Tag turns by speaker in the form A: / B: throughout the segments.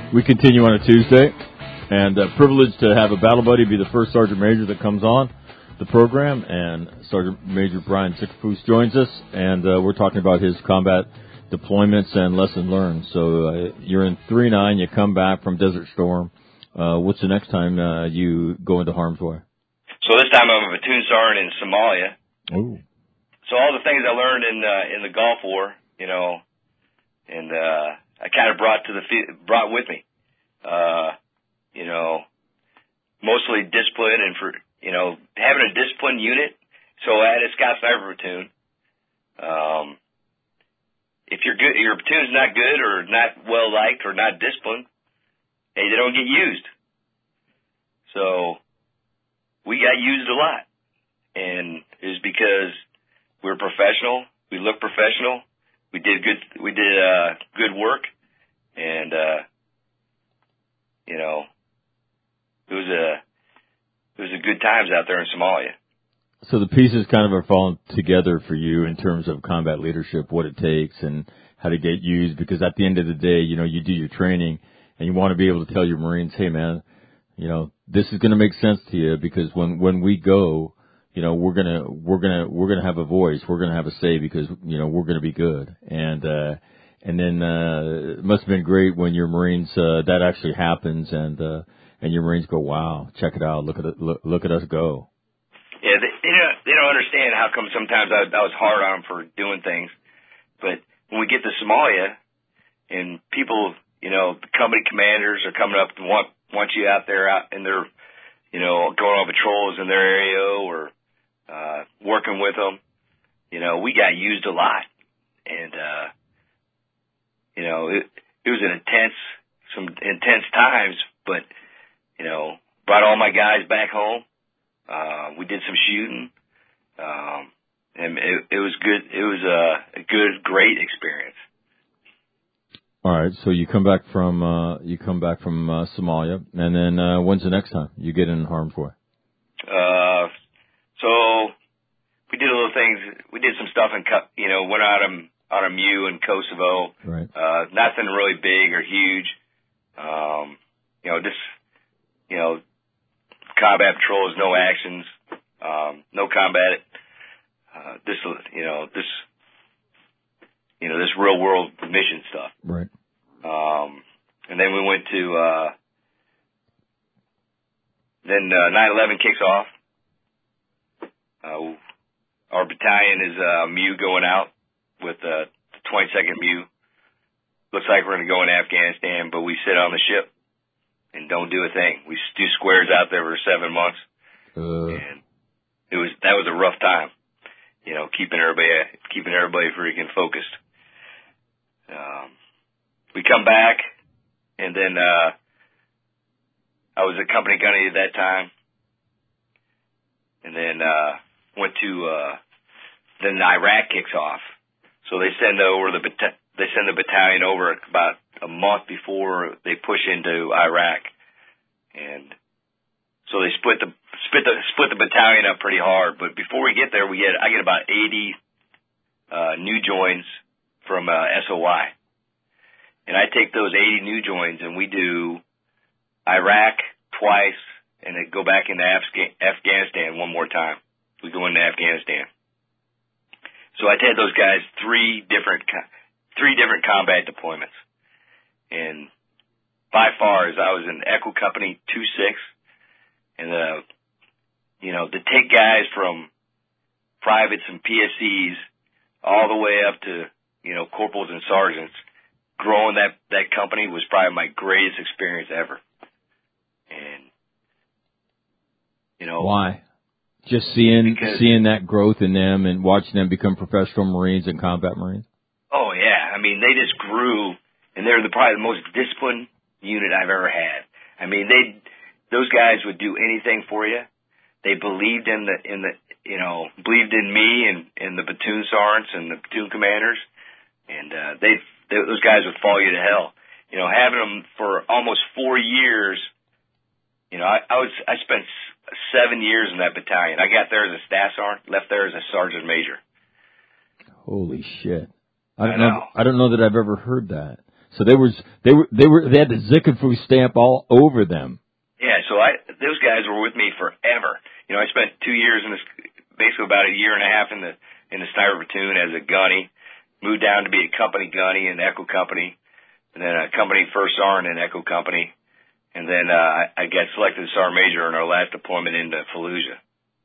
A: We continue on a Tuesday, and privileged to have a battle buddy be the first Sergeant Major that comes on the program, and Sergeant Major Brian Sickafoose joins us, and we're talking about his combat deployments and lesson learned. So you're in 3-9, you come back from Desert Storm. What's the next time you go into harm's way?
B: So this time I'm a platoon sergeant in Somalia.
A: Ooh.
B: So all the things I learned in the Gulf War, and I kind of brought with me, mostly discipline and for having a disciplined unit. So I had a Scout Sniper platoon. If your platoon's not good or not well liked or not disciplined, hey, they don't get used. So we got used a lot, and it was because we were professional. We looked professional. We did good work, and it was a good times out there in Somalia.
A: So the pieces kind of are falling together for you in terms of combat leadership, what it takes, and how to get used. Because at the end of the day, you do your training, and you want to be able to tell your Marines, hey man, this is going to make sense to you, because when we go, we're gonna have a voice, we're gonna have a say, because we're gonna be good. And then it must have been great when your Marines that actually happens, and your Marines go, wow, check it out, look at us go.
B: Yeah, they don't understand how come sometimes I was hard on them for doing things, but when we get to Somalia and people, the company commanders are coming up and want you out there in their, going on patrols in their area or working with them. We got used a lot, and it was some intense times, but brought all my guys back home. We did some shooting, and it was good. It was a good, great experience.
A: All right, so you come back from Somalia, and then when's the next time you get in harm's way?
B: So we did a little things. We did some stuff went out on a MEU in Kosovo.
A: Right.
B: Nothing really big or huge. Combat patrols, no actions, no combat. This real world mission stuff.
A: Right.
B: And then we went to, 9/11 kicks off. Our battalion is MEU going out with the 22nd MEU. Looks like we're going to go in Afghanistan, but we sit on the ship and don't do a thing. We do squares out there for 7 months, and that was a rough time. Keeping everybody freaking focused. We come back, and then I was a company gunny at that time, and then went to then Iraq kicks off. So they send the battalion over about a month before they push into Iraq, and so they split the battalion up pretty hard. But before we get there, I get about 80 new joins from SOI, and I take those 80 new joins, and we do Iraq twice, and then go back into Afghanistan one more time. We go into Afghanistan. So I had those guys three different combat deployments, and by far, as I was in Echo Company 2-6, and to take guys from privates and PSCs all the way up to corporals and sergeants, growing that company was probably my greatest experience ever. And
A: why? Just seeing that growth in them and watching them become professional Marines and combat Marines?
B: Oh, yeah. I mean, they just grew, and they're probably the most disciplined unit I've ever had. I mean, those guys would do anything for you. They believed believed in me and the platoon sergeants and the platoon commanders, and those guys would follow you to hell. Having them for almost 4 years, I spent 7 years in that battalion. I got there as a staff sergeant, left there as a sergeant major.
A: Holy shit. I don't know that I've ever heard that. So they had the Zickenfu stamp all over them.
B: Yeah, so those guys were with me forever. You know, I spent 2 years in this, basically about a year and a half in the sniper platoon as a gunny. Moved down to be a company gunny in Echo Company, and then a company first sergeant in Echo Company, and then I got selected as sergeant major in our last deployment into Fallujah.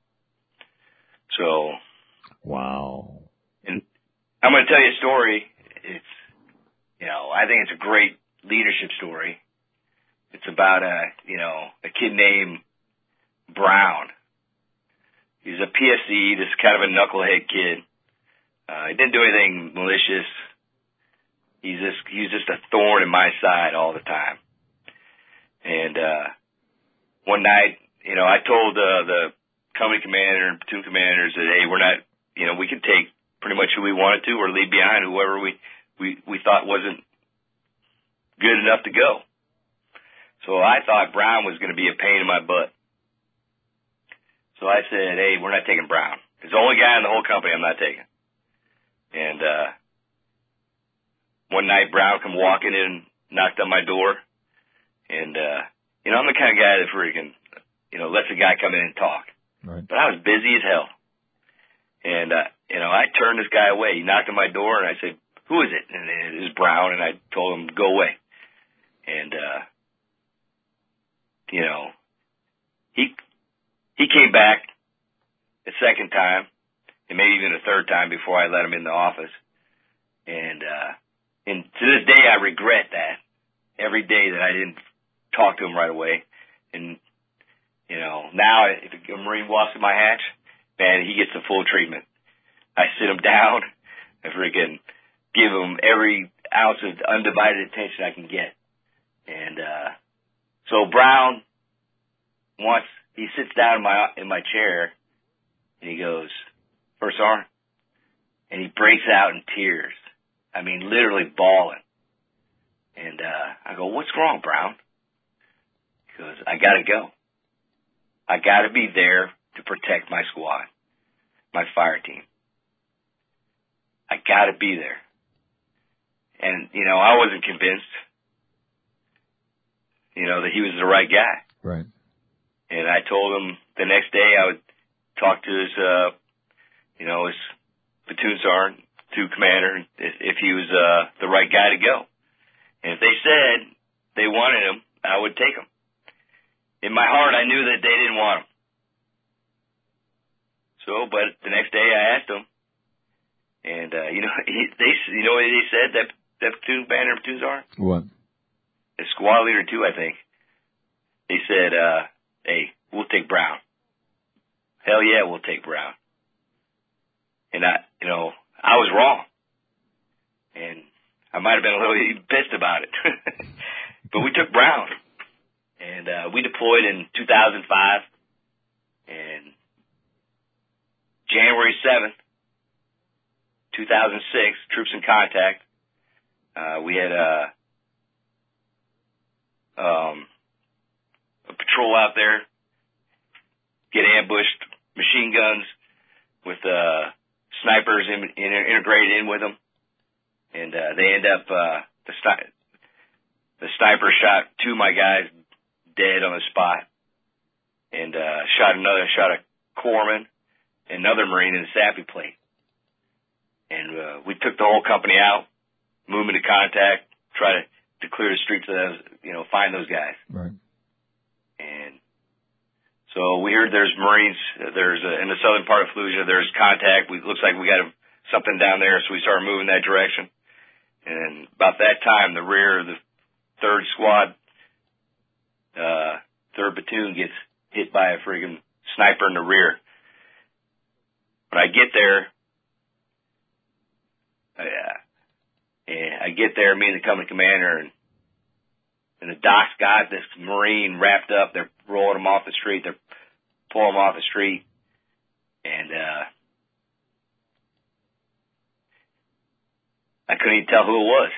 B: So,
A: wow.
B: And I'm going to tell you a story. It's, you know, I think it's a great leadership story. It's about a kid named Brown. He's a PFC, this kind of a knucklehead kid. He didn't do anything malicious. He's just a thorn in my side all the time. And one night, you know, I told the company commander and platoon commanders that, hey, we're not, you know, we could take pretty much who we wanted to or leave behind whoever we thought wasn't good enough to go. So I thought Brown was going to be a pain in my butt. So I said, hey, we're not taking Brown. He's the only guy in the whole company I'm not taking. And one night Brown come walking in, knocked on my door. And, you know, I'm the kind of guy that freaking, you know, lets a guy come in and talk.
A: Right.
B: But I was busy as hell. And, you know, I turned this guy away. He knocked on my door and I said, who is it? And it was Brown, and I told him, go away. And, you know, he came back a second time, and maybe even a third time before I let him in the office. And to this day, I regret that. Every day that I didn't talk to him right away. And, you know, now if a Marine walks in my hatch, man, he gets the full treatment. I sit him down and freaking give him every ounce of undivided attention I can get. And, so Brown he sits down in my chair and he goes, First Sergeant, and he breaks out in tears. I mean, literally bawling. And, I go, what's wrong, Brown? He goes, I gotta go. I gotta be there to protect my squad, my fire team. I gotta be there. And, you know, I wasn't convinced, you know, that he was the right guy.
A: Right.
B: And I told him the next day I would talk to his, you know, his platoon sergeant, platoon commander, if he was, the right guy to go. And if they said they wanted him, I would take him. In my heart, I knew that they didn't want him. So, but the next day I asked him, and, you know, you know what they said, that platoon commander and platoon sergeant?
A: What?
B: The squad leader too, I think. They said, hey, we'll take Brown. Hell yeah, we'll take Brown. And I was wrong. And I might have been a little pissed about it. But we took Brown. And, we deployed in 2005. And January 7th, 2006, troops in contact. We had, a patrol out there, get ambushed, machine guns with snipers integrated in with them, and they end up the sniper shot two of my guys dead on the spot, and shot a corpsman, another Marine in the sappy plate, and we took the whole company out, move into contact, try to clear the streets of those, you know, find those guys.
A: Right.
B: And so we heard there's Marines, in the southern part of Fallujah, there's contact. Looks like we got something down there, so we started moving that direction. And about that time, the rear of the 3rd Squad, 3rd Platoon gets hit by a friggin' sniper in the rear. When I get there, me and the company commander, and the doc's got this Marine wrapped up. They're rolling him off the street. They're pulling him off the street. And, I couldn't even tell who it was.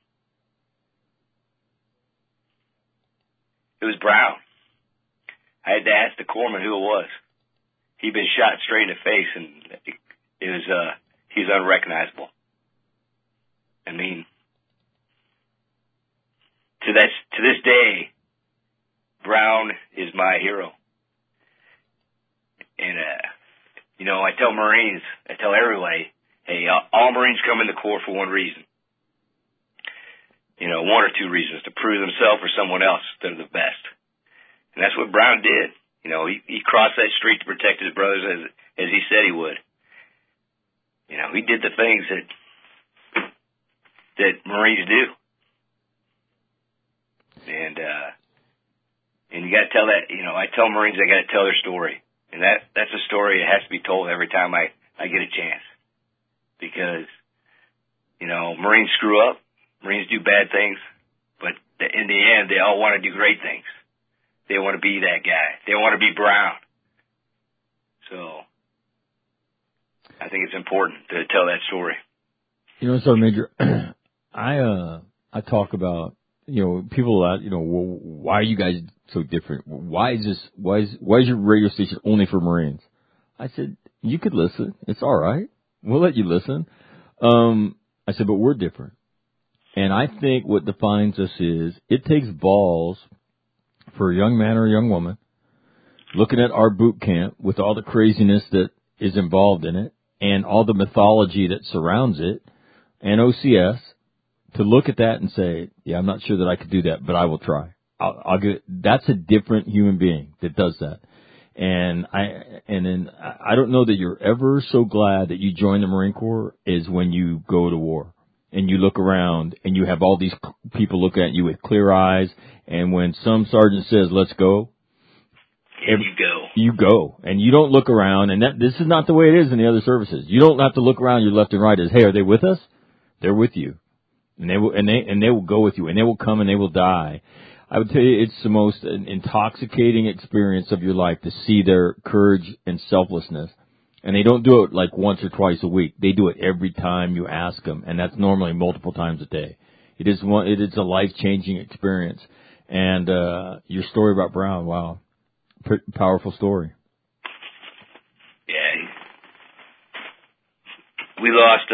B: It was Brown. I had to ask the corpsman who it was. He'd been shot straight in the face, and it was, he's unrecognizable. I mean, to this day, Brown is my hero. And, I tell Marines, I tell everybody, hey, all Marines come in the Corps for one reason. One or two reasons, to prove themselves or someone else they're the best. And that's what Brown did. He crossed that street to protect his brothers as he said he would. He did the things that Marines do. And you gotta tell that, I tell Marines they gotta tell their story. And that's a story that has to be told every time I get a chance. Because, Marines screw up, Marines do bad things, but in the end, they all want to do great things. They want to be that guy. They want to be Brown. So, I think it's important to tell that story.
A: Sergeant Major, I talk about, people that, why are you guys so different? Why is your radio station only for Marines? I said, you could listen. It's all right. We'll let you listen. I said, but we're different. And I think what defines us is it takes balls for a young man or a young woman looking at our boot camp with all the craziness that is involved in it and all the mythology that surrounds it and OCS to look at that and say, yeah, I'm not sure that I could do that, but I will try. I'll get it. That's a different human being that does that. And I don't know that you're ever so glad that you joined the Marine Corps is when you go to war and you look around and you have all these people looking at you with clear eyes. And when some sergeant says, let's go, you go and you don't look around. And this is not the way it is in the other services. You don't have to look around your left and right as, hey, are they with us? They're with you. And they will go with you and they will come and they will die. I would tell you it's the most intoxicating experience of your life to see their courage and selflessness. And they don't do it like once or twice a week. They do it every time you ask them, and that's normally multiple times a day. It is a life-changing experience. And your story about Brown, wow, powerful story.
B: Yeah, we lost.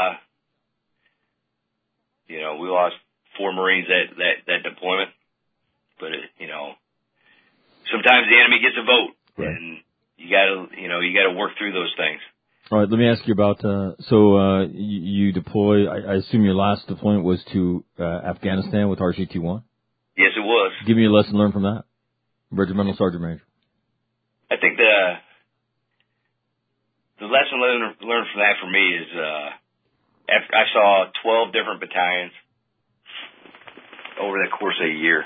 B: We lost 4 Marines that deployment. But sometimes the enemy gets a vote,
A: right.
B: And you gotta work through those things.
A: All right, let me ask you about. You deploy. I assume your last deployment was to Afghanistan with RCT-1.
B: Yes, it was.
A: Give me a lesson learned from that, Regimental Sergeant Major.
B: I think the lesson learned from that for me is I saw 12 different battalions over the course of a year.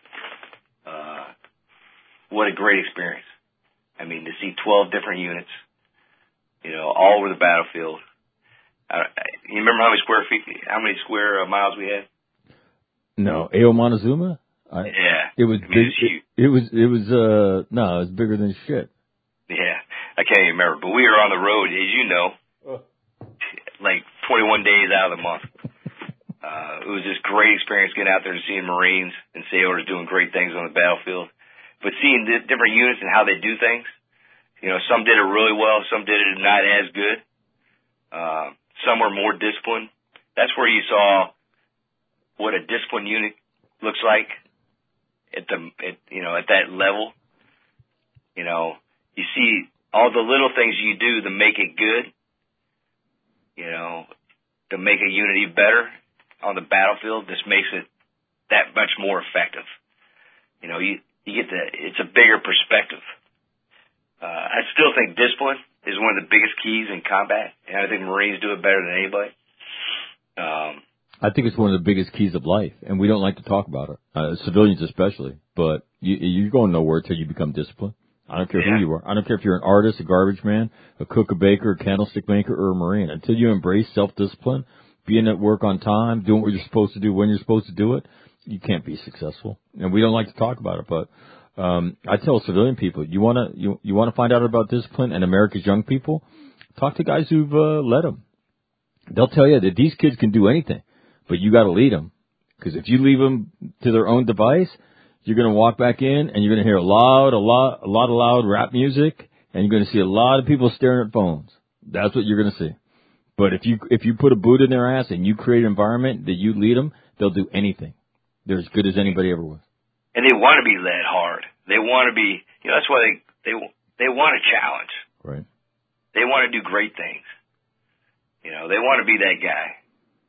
B: What a great experience. I mean, to see 12 different units, all over the battlefield. You remember how many square miles we had?
A: No, Ao Montezuma?
B: Yeah.
A: It was big. It was bigger than shit.
B: Yeah. I can't even remember, but we were on the road, as you know, like 21 days out of the month. It was just great experience getting out there and seeing Marines and sailors doing great things on the battlefield. But seeing different units and how they do things, some did it really well, some did it not as good. Some were more disciplined. That's where you saw what a disciplined unit looks like at that level. You see all the little things you do to make it good, to make a unity better on the battlefield. This makes it that much more effective. You get it's a bigger perspective. I still think discipline is one of the biggest keys in combat, and I think Marines do it better than anybody.
A: I think it's one of the biggest keys of life, and we don't like to talk about it, civilians especially. But you're going nowhere until you become disciplined. I don't care who you are. I don't care if you're an artist, a garbage man, a cook, a baker, a candlestick maker, or a Marine. Until you embrace self-discipline, being at work on time, doing what you're supposed to do when you're supposed to do it, you can't be successful. And we don't like to talk about it, but I tell civilian people, you want to find out about discipline and America's young people, talk to guys who've led them. They'll tell you that these kids can do anything, but you got to lead them. Because if you leave them to their own device, you're going to walk back in and you're going to hear a lot of loud rap music, and you're going to see a lot of people staring at phones. That's what you're going to see. But if you put a boot in their ass and you create an environment that you lead them, they'll do anything. They're as good as anybody ever was.
B: And they want to be led hard. They want to be, that's why they want a challenge.
A: Right.
B: They want to do great things. They want to be that guy.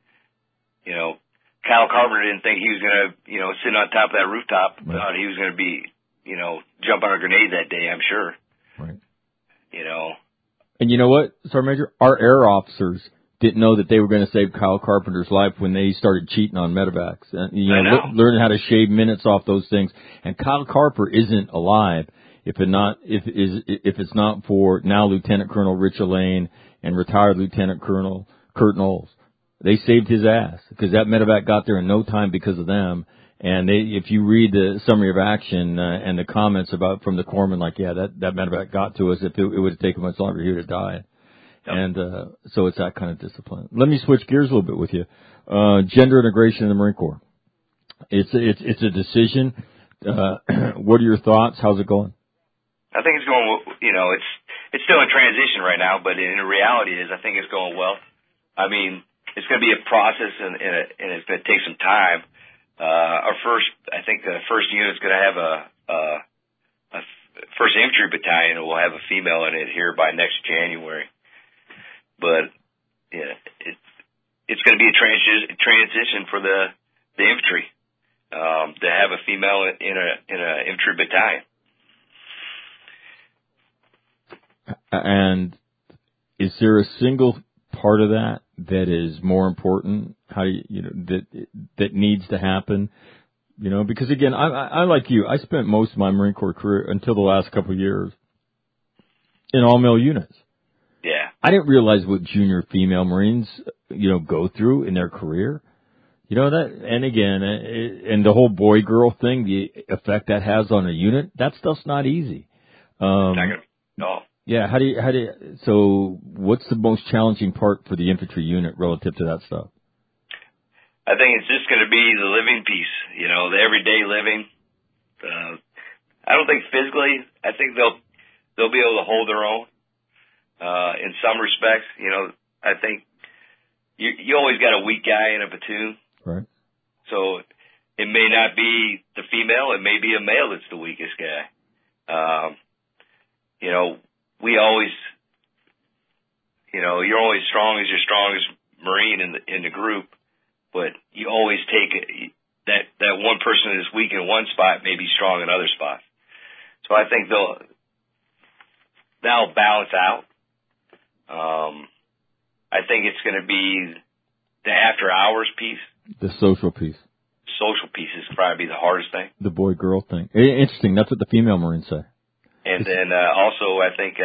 B: Kyle Carpenter didn't think he was going to, sit on top of that rooftop.
A: Right.
B: Thought he was going to be, jump on a grenade that day, I'm sure.
A: Right.
B: And
A: you know what, Sergeant Major? Our air officers didn't know that they were going to save Kyle Carpenter's life when they started cheating on medevacs. And, learning how to shave minutes off those things. And Kyle Carpenter isn't alive if it's not for now Lieutenant Colonel Rich Elaine and retired Lieutenant Colonel Kurt Knowles. They saved his ass because that medevac got there in no time because of them. And if you read the summary of action and the comments from the corpsman, that medevac got to us. If it would have taken much longer, he would have died. Yep. And so it's that kind of discipline. Let me switch gears a little bit with you. Gender integration in the Marine Corps. It's a decision. What are your thoughts? How's it going?
B: I think it's going. It's still in transition right now, but in reality, I think it's going well. I mean, it's going to be a process, and it's going to take some time. I think the first unit's going to have a first infantry battalion will have a female in it here by next January. But it's going to be a transition for the infantry to have a female in a infantry battalion.
A: And is there a single part of that is more important? How that needs to happen? Because again, I like you. I spent most of my Marine Corps career until the last couple of years in all male units.
B: Yeah.
A: I didn't realize what junior female Marines, go through in their career. And again, and the whole boy-girl thing, the effect that has on a unit, that stuff's not easy.
B: No.
A: Yeah, so what's the most challenging part for the infantry unit relative to that stuff?
B: I think it's just going to be the living piece, the everyday living. I don't think physically, I think they'll be able to hold their own. In some respects, I think you always got a weak guy in a platoon.
A: Right.
B: So it may not be the female, it may be a male that's the weakest guy. We always, you're always strong as your strongest Marine in the group, but you always take that one person that's weak in one spot may be strong in other spots. So I think that'll balance out. I think it's going to be the after hours piece.
A: The social piece.
B: Social piece is probably the hardest thing.
A: The boy-girl thing. Interesting. That's what the female Marines say.
B: And then also I think,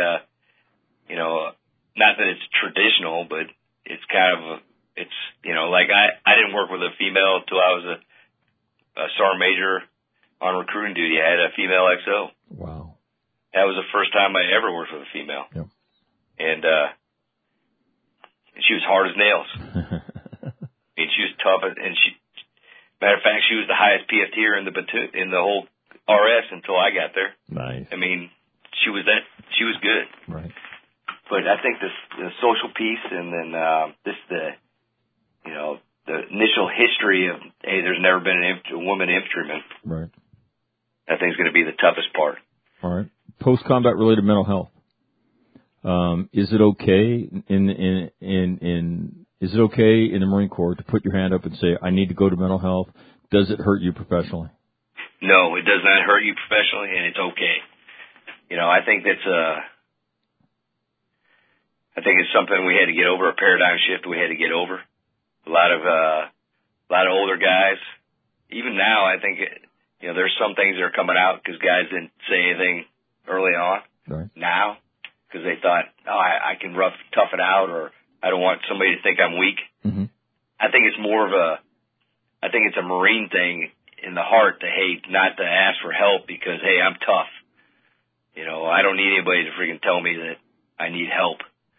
B: not that it's traditional, but it's kind of, like I didn't work with a female until I was a sergeant major on recruiting duty. I had a female XO.
A: Wow.
B: That was the first time I ever worked with a female.
A: Yep.
B: And she was hard as nails. I mean, she was tough, and matter of fact, she was the highest PFTer in the platoon, in the whole RS until I got there.
A: Nice.
B: I mean, she was good.
A: Right.
B: But I think the social piece, and then the initial history of, hey, there's never been a woman infantryman.
A: Right.
B: I think is going to be the toughest part.
A: All right. Post-combat related mental health. Is it okay is it okay in the Marine Corps to put your hand up and say, I need to go to mental health? Does it hurt you professionally?
B: No, it does not hurt you professionally, and it's okay. I think it's something we had to get over, a paradigm shift we had to get over. A lot of older guys, even now, I think, there's some things that are coming out because guys didn't say anything early on.
A: Right. Now,
B: because they thought, I can tough it out, or I don't want somebody to think I'm weak.
A: Mm-hmm.
B: I think it's more of I think it's a Marine thing in the heart to hate, not to ask for help because, hey, I'm tough. I don't need anybody to freaking tell me that I need help.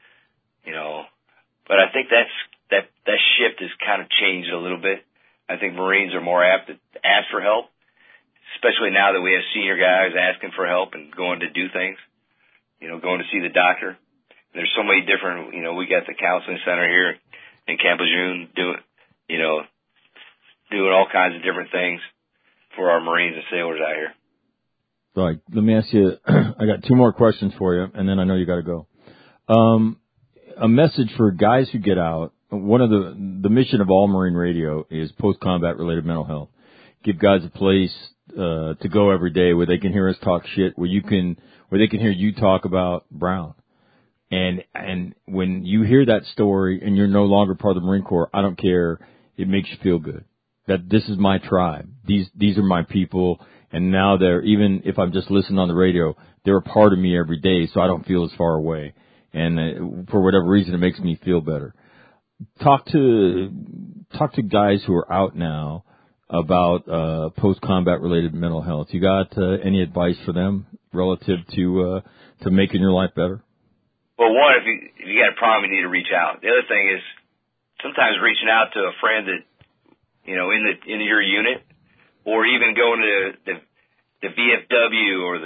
B: But I think that shift has kind of changed a little bit. I think Marines are more apt to ask for help, especially now that we have senior guys asking for help and going to do things, going to see the doctor. There's so many different, we got the counseling center here in Camp Lejeune doing all kinds of different things for our Marines and sailors out here.
A: All right, let me ask you, I got 2 more questions for you, and then I know you got to go. A message for guys who get out. One of the mission of All Marine Radio is post-combat related mental health. Give guys a place to go every day where they can hear us talk shit, where they can hear you talk about Brown. And when you hear that story and you're no longer part of the Marine Corps, I don't care. It makes you feel good. That this is my tribe. These are my people. And now even if I'm just listening on the radio, they're a part of me every day, so I don't feel as far away. And for whatever reason, it makes me feel better. Talk to guys who are out now about post-combat related mental health. You got any advice for them relative to making your life better?
B: Well, one, if you got a problem, you need to reach out. The other thing is sometimes reaching out to a friend that, you know, in your unit, or even going to the VFW or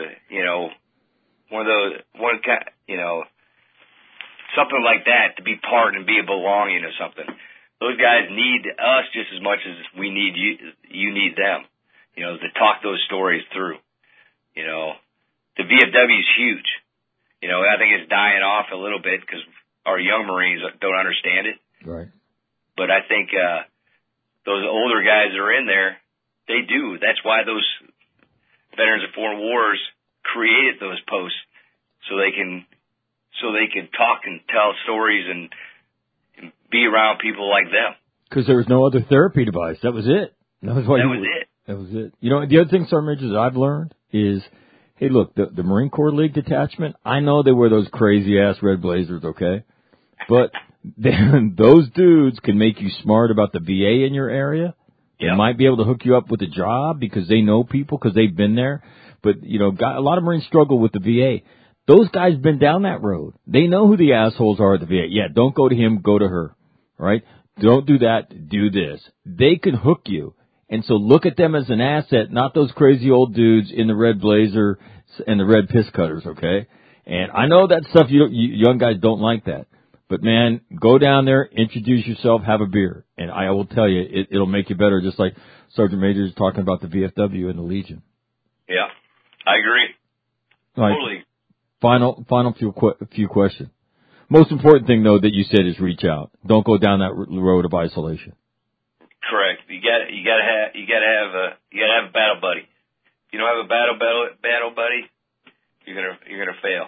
B: something like that to be part and be a belonging of something. Those guys need us just as much as we need you need them, you know, to talk those stories through. You know, the VFW is huge. You know, I think it's dying off a little bit because our young Marines don't understand it.
A: Right.
B: But I think those older guys that are in there, they do. That's why those veterans of foreign wars created those posts so they can talk and tell stories and be around people like them.
A: Because there was no other therapy device. That was it. That was it. You know, the other thing, Sergeant Major, that I've learned is, hey, look, the Marine Corps League detachment, I know they wear those crazy-ass red blazers, okay? But those dudes can make you smart about the VA in your area. They might be able to hook you up with a job because they know people, because they've been there. But, you know, a lot of Marines struggle with the VA. Those guys been down that road. They know who the assholes are at the VA. Yeah, don't go to him, go to her, right? Don't do that, do this. They can hook you. And so look at them as an asset, not those crazy old dudes in the red blazer and the red piss cutters, okay? And I know that stuff, you young guys don't like that. But, man, go down there, introduce yourself, have a beer. And I will tell you, it'll make you better, just like Sergeant Major is talking about the VFW and the Legion.
B: Yeah, I agree.
A: All right.
B: Totally.
A: Final few questions. Most important thing, though, that you said is reach out. Don't go down that road of isolation.
B: Correct. You gotta have a battle buddy. If you don't have a battle buddy, you're gonna fail.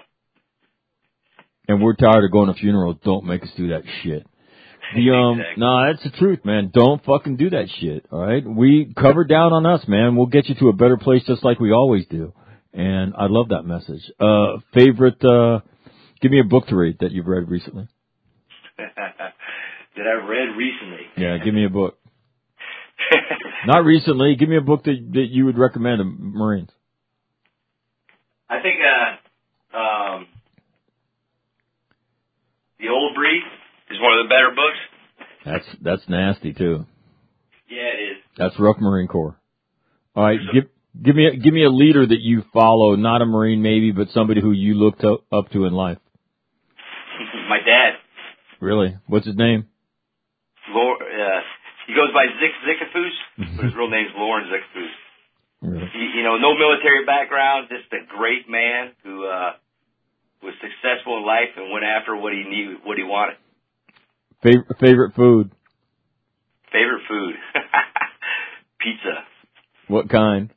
A: And we're tired of going to funerals. Don't make us do that shit.
B: Exactly.
A: No, that's the truth, man. Don't fucking do that shit. All right, we cover down on us, man. We'll get you to a better place, just like we always do. And I love that message. Favorite? Give me a book to read that you've read recently.
B: That I've read recently.
A: Yeah, give me a book. Not recently. Give me a book that you would recommend to Marines.
B: I think The Old Breed is one of the better books.
A: That's nasty too.
B: Yeah, it is.
A: That's rough Marine Corps. All right, give me a leader that you follow, not a Marine maybe, but somebody who you looked up to in life.
B: My dad.
A: Really? What's his name?
B: He goes by Zickafus, but his real name's Lauren Zickafus.
A: Really?
B: No military background, just a great man who was successful in life and went after what he needed, what he wanted.
A: Favorite food?
B: Favorite food? Pizza.
A: What kind?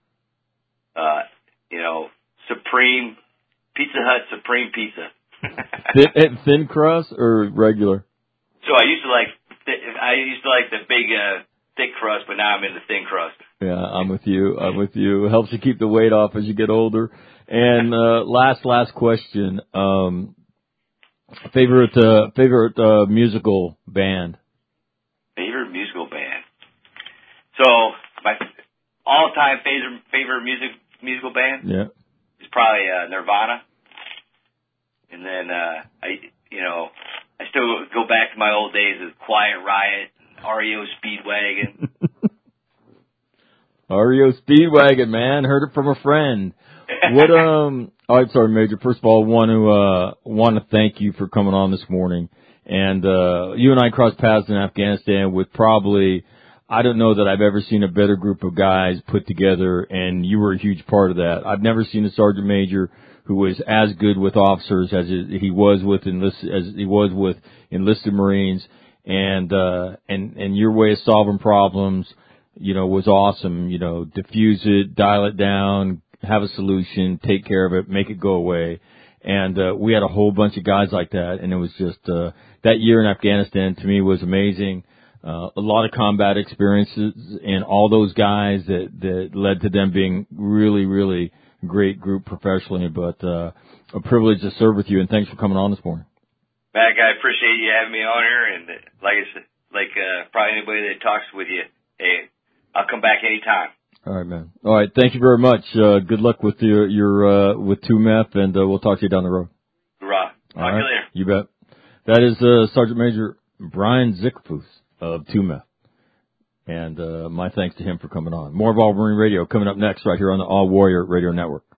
B: Supreme Pizza Hut Supreme Pizza.
A: Thin crust or regular?
B: So I used to like the big thick crust, but now I'm in the thin crust.
A: Yeah, I'm with you. It helps you keep the weight off as you get older. And last question. Favorite musical band? Favorite
B: musical band. So my all-time favorite musical band.
A: Yeah.
B: Is probably Nirvana. And then I still go back to my old days of Quiet Riot, REO Speedwagon.
A: REO Speedwagon, man. Heard it from a friend. What all right, Sergeant Major. First of all, want to thank you for coming on this morning. And you and I crossed paths in Afghanistan with probably I don't know that I've ever seen a better group of guys put together, and you were a huge part of that. I've never seen a sergeant major who was as good with officers as he was with enlisted Marines, and your way of solving problems, was awesome. Diffuse it, dial it down, have a solution, take care of it, make it go away. And we had a whole bunch of guys like that, and it was just that year in Afghanistan to me was amazing. A lot of combat experiences, and all those guys that led to them being really, really great group professionally. But a privilege to serve with you, and thanks for coming on this morning.
B: Mac, I appreciate you having me on here, and like I said, probably anybody that talks with you, hey, I'll come back anytime.
A: All right, man. All right, thank you very much. Good luck with your with 2MEF, and we'll talk to you down the road.
B: Hurrah. Talk to you later.
A: You bet. That is Sergeant Major Brian Zickafoose of 2MEF. And my thanks to him for coming on. More of All Marine Radio coming up next right here on the All Warrior Radio Network.